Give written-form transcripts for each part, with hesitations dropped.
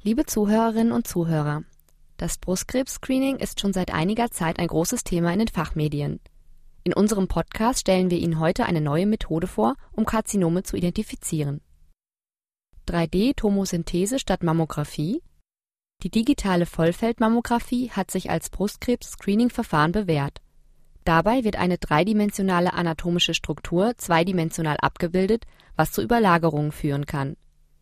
Liebe Zuhörerinnen und Zuhörer, das Brustkrebs-Screening ist schon seit einiger Zeit ein großes Thema in den Fachmedien. In unserem Podcast stellen wir Ihnen heute eine neue Methode vor, um Karzinome zu identifizieren. 3D-Tomosynthese statt Mammographie. Die digitale Vollfeldmammographie hat sich als Brustkrebs-Screening-Verfahren bewährt. Dabei wird eine dreidimensionale anatomische Struktur zweidimensional abgebildet, was zu Überlagerungen führen kann.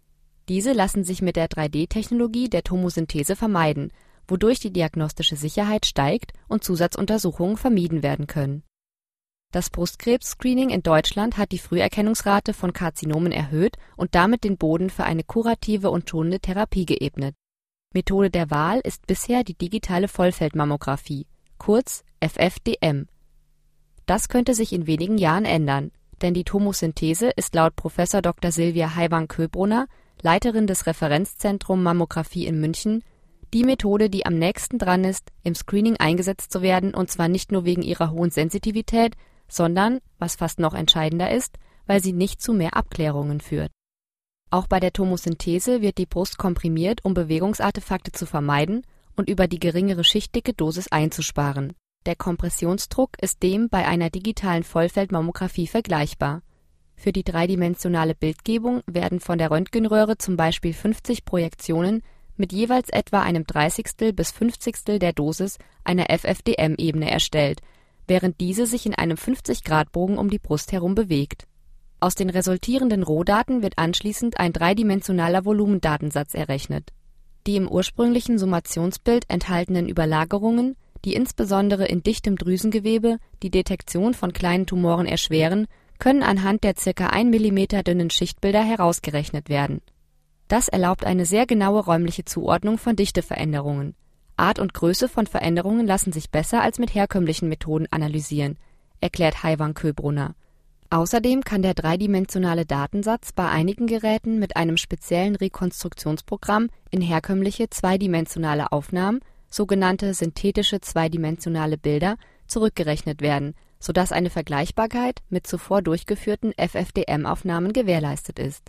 Diese lassen sich mit der 3D-Technologie der Tomosynthese vermeiden, wodurch die diagnostische Sicherheit steigt und Zusatzuntersuchungen vermieden werden können. Das Brustkrebs-Screening in Deutschland hat die Früherkennungsrate von Karzinomen erhöht und damit den Boden für eine kurative und schonende Therapie geebnet. Methode der Wahl ist bisher die digitale Vollfeldmammographie, kurz FFDM. Das könnte sich in wenigen Jahren ändern, denn die Tomosynthese ist laut Prof. Dr. Silvia Heiwang-Köbrunner, Leiterin des Referenzzentrum Mammographie in München, die Methode, die am nächsten dran ist, im Screening eingesetzt zu werden, und zwar nicht nur wegen ihrer hohen Sensitivität, sondern, was fast noch entscheidender ist, weil sie nicht zu mehr Abklärungen führt. Auch bei der Tomosynthese wird die Brust komprimiert, um Bewegungsartefakte zu vermeiden und über die geringere schichtdicke Dosis einzusparen. Der Kompressionsdruck ist dem bei einer digitalen Vollfeldmammographie vergleichbar. Für die dreidimensionale Bildgebung werden von der Röntgenröhre zum Beispiel 50 Projektionen mit jeweils etwa einem 30. bis 50. der Dosis einer FFDM-Ebene erstellt, während diese sich in einem 50-Grad-Bogen um die Brust herum bewegt. Aus den resultierenden Rohdaten wird anschließend ein dreidimensionaler Volumendatensatz errechnet. Die im ursprünglichen Summationsbild enthaltenen Überlagerungen, die insbesondere in dichtem Drüsengewebe die Detektion von kleinen Tumoren erschweren, können anhand der ca. 1 mm dünnen Schichtbilder herausgerechnet werden. Das erlaubt eine sehr genaue räumliche Zuordnung von Dichteveränderungen. Art und Größe von Veränderungen lassen sich besser als mit herkömmlichen Methoden analysieren, erklärt Heiwang-Köbrunner. Außerdem kann der dreidimensionale Datensatz bei einigen Geräten mit einem speziellen Rekonstruktionsprogramm in herkömmliche zweidimensionale Aufnahmen, sogenannte synthetische zweidimensionale Bilder, zurückgerechnet werden, sodass eine Vergleichbarkeit mit zuvor durchgeführten FFDM-Aufnahmen gewährleistet ist.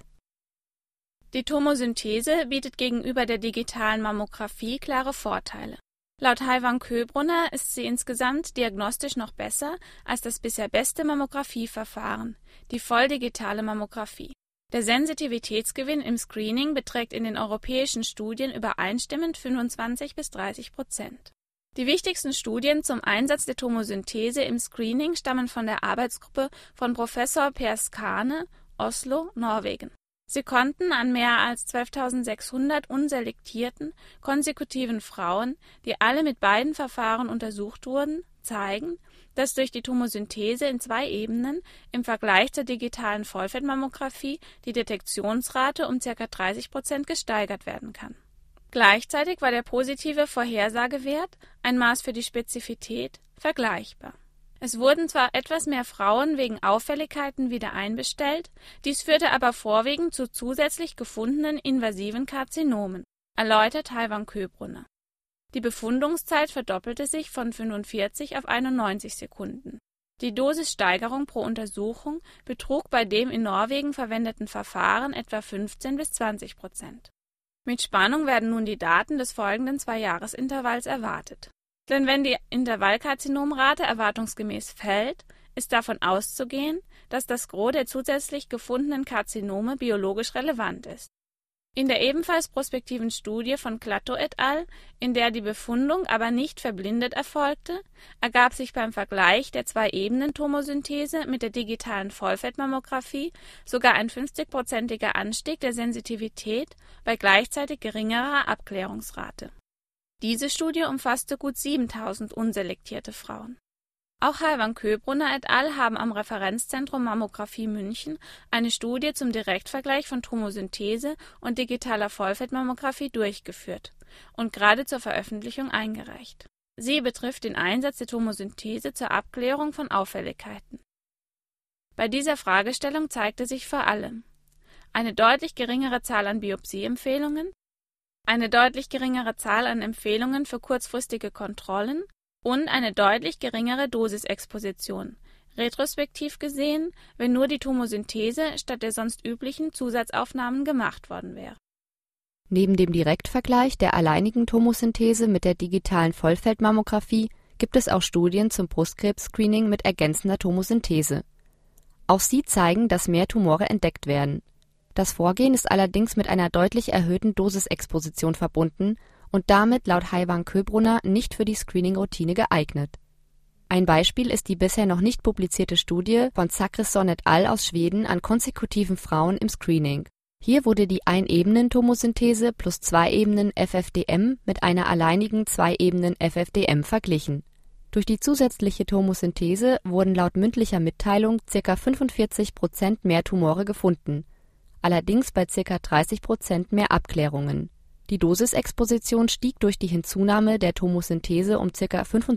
Die Tomosynthese bietet gegenüber der digitalen Mammographie klare Vorteile. Laut Heiwang-Köbrunner ist sie insgesamt diagnostisch noch besser als das bisher beste Mammografieverfahren, die volldigitale Mammographie. Der Sensitivitätsgewinn im Screening beträgt in den europäischen Studien übereinstimmend 25–30%. Die wichtigsten Studien zum Einsatz der Tomosynthese im Screening stammen von der Arbeitsgruppe von Professor Per Skane, Oslo, Norwegen. Sie konnten an mehr als 12.600 unselektierten, konsekutiven Frauen, die alle mit beiden Verfahren untersucht wurden, zeigen, dass durch die Tomosynthese in 2 Ebenen im Vergleich zur digitalen Vollfeldmammographie die Detektionsrate um ca. 30% gesteigert werden kann. Gleichzeitig war der positive Vorhersagewert, ein Maß für die Spezifität, vergleichbar. Es wurden zwar etwas mehr Frauen wegen Auffälligkeiten wieder einbestellt, dies führte aber vorwiegend zu zusätzlich gefundenen invasiven Karzinomen, erläutert Heiwang-Köbrunner. Die Befundungszeit verdoppelte sich von 45 auf 91 Sekunden. Die Dosissteigerung pro Untersuchung betrug bei dem in Norwegen verwendeten Verfahren etwa 15–20%. Mit Spannung werden nun die Daten des folgenden 2-Jahresintervalls erwartet. Denn wenn die Intervallkarzinomrate erwartungsgemäß fällt, ist davon auszugehen, dass das Gros der zusätzlich gefundenen Karzinome biologisch relevant ist. In der ebenfalls prospektiven Studie von Clatto et al., in der die Befundung aber nicht verblindet erfolgte, ergab sich beim Vergleich der 2-Ebenen-Tomosynthese mit der digitalen Vollfeldmammographie sogar ein 50%iger Anstieg der Sensitivität bei gleichzeitig geringerer Abklärungsrate. Diese Studie umfasste gut 7.000 unselektierte Frauen. Auch Heiwang-Köbrunner et al. Haben am Referenzzentrum Mammographie München eine Studie zum Direktvergleich von Tomosynthese und digitaler Vollfeldmammographie durchgeführt und gerade zur Veröffentlichung eingereicht. Sie betrifft den Einsatz der Tomosynthese zur Abklärung von Auffälligkeiten. Bei dieser Fragestellung zeigte sich vor allem eine deutlich geringere Zahl an Biopsieempfehlungen, eine deutlich geringere Zahl an Empfehlungen für kurzfristige Kontrollen und eine deutlich geringere Dosisexposition, retrospektiv gesehen, wenn nur die Tomosynthese statt der sonst üblichen Zusatzaufnahmen gemacht worden wäre. Neben dem Direktvergleich der alleinigen Tomosynthese mit der digitalen Vollfeldmammographie gibt es auch Studien zum Brustkrebs-Screening mit ergänzender Tomosynthese. Auch sie zeigen, dass mehr Tumore entdeckt werden. Das Vorgehen ist allerdings mit einer deutlich erhöhten Dosisexposition verbunden und damit laut Haiwang Köbrunner nicht für die Screening-Routine geeignet. Ein Beispiel ist die bisher noch nicht publizierte Studie von Zachrisson et al. Aus Schweden an konsekutiven Frauen im Screening. Hier wurde die Ein-Ebenen-Tomosynthese plus 2-Ebenen-FFDM mit einer alleinigen 2-Ebenen-FFDM verglichen. Durch die zusätzliche Tomosynthese wurden laut mündlicher Mitteilung ca. 45% mehr Tumore gefunden, allerdings bei ca. 30% mehr Abklärungen. Die Dosisexposition stieg durch die Hinzunahme der Tomosynthese um ca.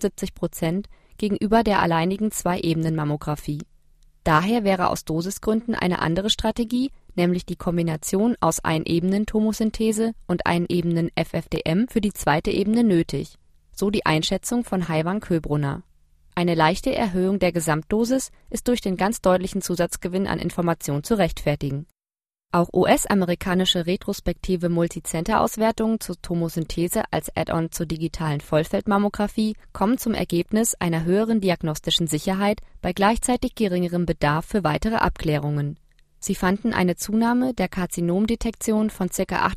75% gegenüber der alleinigen 2-Ebenen-Mammographie. Daher wäre aus Dosisgründen eine andere Strategie, nämlich die Kombination aus Ein-Ebenen-Tomosynthese und Ein-Ebenen-FFDM für die zweite Ebene nötig, so die Einschätzung von Haiwang Köbrunner. Eine leichte Erhöhung der Gesamtdosis ist durch den ganz deutlichen Zusatzgewinn an Information zu rechtfertigen. Auch US-amerikanische retrospektive Multicenter-Auswertungen zur Tomosynthese als Add-on zur digitalen Vollfeldmammographie kommen zum Ergebnis einer höheren diagnostischen Sicherheit bei gleichzeitig geringerem Bedarf für weitere Abklärungen. Sie fanden eine Zunahme der Karzinomdetektion von ca.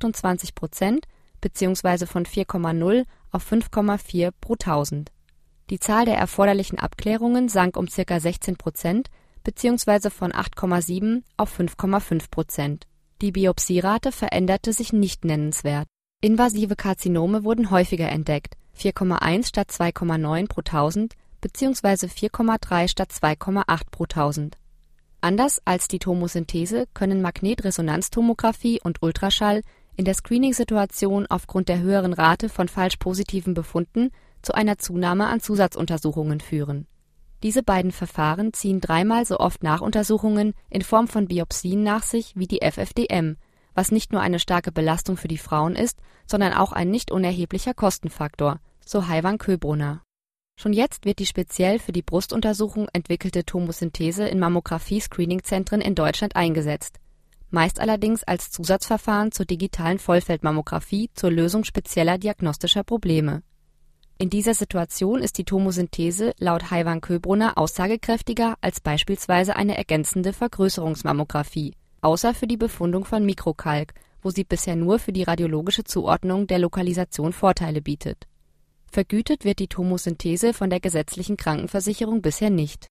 28% bzw. von 4,0 auf 5,4 pro 1000. Die Zahl der erforderlichen Abklärungen sank um ca. 16% bzw. von 8,7 auf 5,5%. Die Biopsierate veränderte sich nicht nennenswert. Invasive Karzinome wurden häufiger entdeckt, 4,1 statt 2,9 pro 1000 bzw. 4,3 statt 2,8 pro 1000. Anders als die Tomosynthese können Magnetresonanztomographie und Ultraschall in der Screening-Situation aufgrund der höheren Rate von falsch positiven Befunden zu einer Zunahme an Zusatzuntersuchungen führen. Diese beiden Verfahren ziehen 3-mal so oft Nachuntersuchungen in Form von Biopsien nach sich wie die FFDM, was nicht nur eine starke Belastung für die Frauen ist, sondern auch ein nicht unerheblicher Kostenfaktor, so Haiwang Köbrunner. Schon jetzt wird die speziell für die Brustuntersuchung entwickelte Tomosynthese in Mammographie-Screening-Zentren in Deutschland eingesetzt, meist allerdings als Zusatzverfahren zur digitalen Vollfeldmammographie zur Lösung spezieller diagnostischer Probleme. In dieser Situation ist die Tomosynthese laut Haiwang Köbrunner aussagekräftiger als beispielsweise eine ergänzende Vergrößerungsmammographie, außer für die Befundung von Mikrokalk, wo sie bisher nur für die radiologische Zuordnung der Lokalisation Vorteile bietet. Vergütet wird die Tomosynthese von der gesetzlichen Krankenversicherung bisher nicht.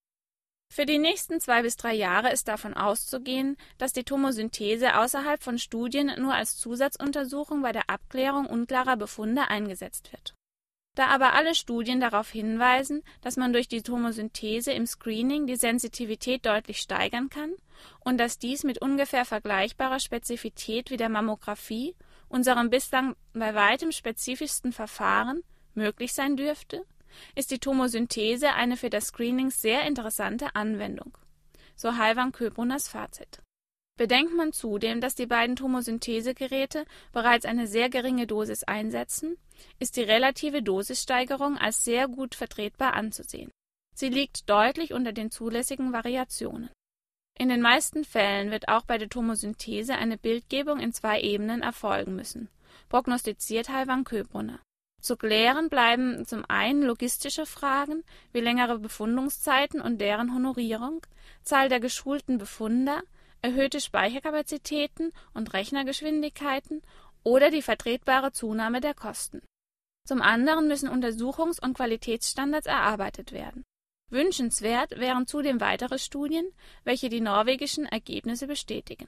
Für die nächsten 2 bis 3 Jahre ist davon auszugehen, dass die Tomosynthese außerhalb von Studien nur als Zusatzuntersuchung bei der Abklärung unklarer Befunde eingesetzt wird. Da aber alle Studien darauf hinweisen, dass man durch die Tomosynthese im Screening die Sensitivität deutlich steigern kann und dass dies mit ungefähr vergleichbarer Spezifität wie der Mammographie, unserem bislang bei weitem spezifischsten Verfahren, möglich sein dürfte, ist die Tomosynthese eine für das Screening sehr interessante Anwendung. So Haiwang Köbrunners Fazit. Bedenkt man zudem, dass die beiden Tomosynthesegeräte bereits eine sehr geringe Dosis einsetzen, ist die relative Dosissteigerung als sehr gut vertretbar anzusehen. Sie liegt deutlich unter den zulässigen Variationen. In den meisten Fällen wird auch bei der Tomosynthese eine Bildgebung in 2 Ebenen erfolgen müssen, prognostiziert Haiwang Köbrunner. Zu klären bleiben zum einen logistische Fragen wie längere Befundungszeiten und deren Honorierung, Zahl der geschulten Befunder, erhöhte Speicherkapazitäten und Rechnergeschwindigkeiten oder die vertretbare Zunahme der Kosten. Zum anderen müssen Untersuchungs- und Qualitätsstandards erarbeitet werden. Wünschenswert wären zudem weitere Studien, welche die norwegischen Ergebnisse bestätigen.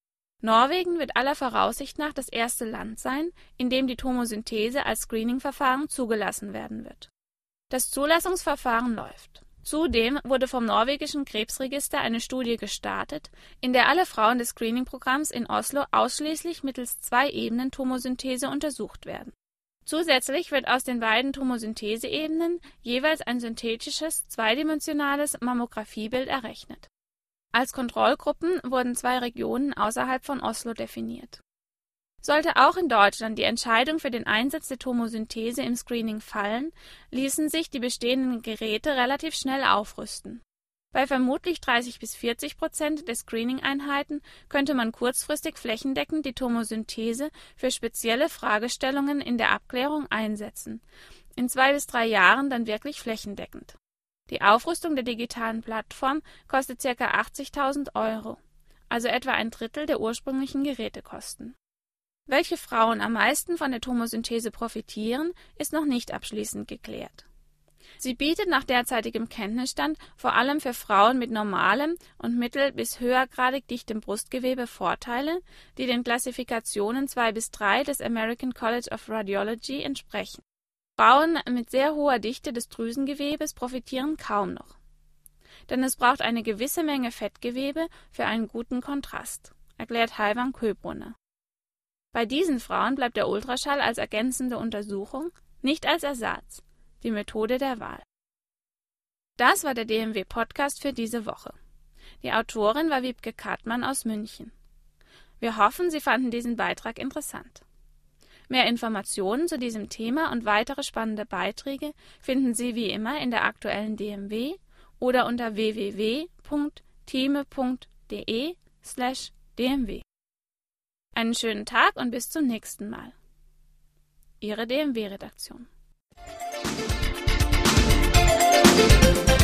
Norwegen wird aller Voraussicht nach das erste Land sein, in dem die Tomosynthese als Screening-Verfahren zugelassen werden wird. Das Zulassungsverfahren läuft. Zudem wurde vom norwegischen Krebsregister eine Studie gestartet, in der alle Frauen des Screening-Programms in Oslo ausschließlich mittels 2 Ebenen Tomosynthese untersucht werden. Zusätzlich wird aus den beiden Tomosynthese-Ebenen jeweils ein synthetisches, zweidimensionales Mammografiebild errechnet. Als Kontrollgruppen wurden 2 Regionen außerhalb von Oslo definiert. Sollte auch in Deutschland die Entscheidung für den Einsatz der Tomosynthese im Screening fallen, ließen sich die bestehenden Geräte relativ schnell aufrüsten. Bei vermutlich 30-40% der Screening-Einheiten könnte man kurzfristig flächendeckend die Tomosynthese für spezielle Fragestellungen in der Abklärung einsetzen, in 2 bis 3 Jahren dann wirklich flächendeckend. Die Aufrüstung der digitalen Plattform kostet ca. 80.000 €, also etwa ein Drittel der ursprünglichen Gerätekosten. Welche Frauen am meisten von der Tomosynthese profitieren, ist noch nicht abschließend geklärt. Sie bietet nach derzeitigem Kenntnisstand vor allem für Frauen mit normalem und mittel- bis höhergradig dichtem Brustgewebe Vorteile, die den Klassifikationen 2 bis 3 des American College of Radiology entsprechen. Frauen mit sehr hoher Dichte des Drüsengewebes profitieren kaum noch. Denn es braucht eine gewisse Menge Fettgewebe für einen guten Kontrast, erklärt Haiwan Köbrunner. Bei diesen Frauen bleibt der Ultraschall als ergänzende Untersuchung, nicht als Ersatz, die Methode der Wahl. Das war der DMW-Podcast für diese Woche. Die Autorin war Wiebke Kartmann aus München. Wir hoffen, Sie fanden diesen Beitrag interessant. Mehr Informationen zu diesem Thema und weitere spannende Beiträge finden Sie wie immer in der aktuellen DMW oder unter www.thieme.de/dmw. Einen schönen Tag und bis zum nächsten Mal. Ihre DMW-Redaktion.